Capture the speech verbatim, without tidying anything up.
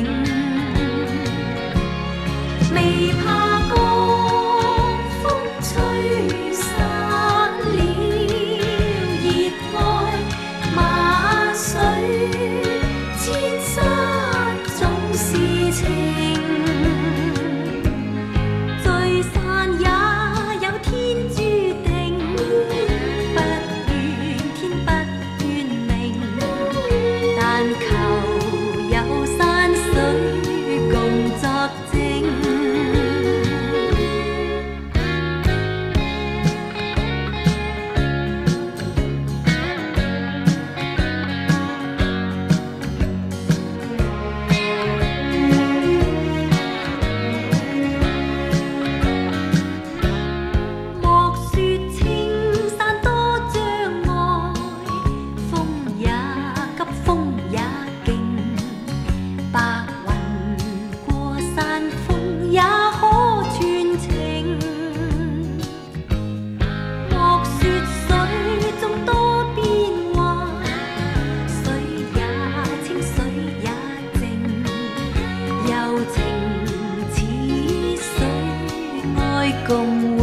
未怕江风吹散了熱愛，馬水千失總是情，聚散也有天注定，不怨天不怨命，但求有山水共作證。莫說青山多障礙，風也急，風也勁，白雲過山峰也可傳情。莫說水中多變幻，水也清，水也靜，柔情似水，愛共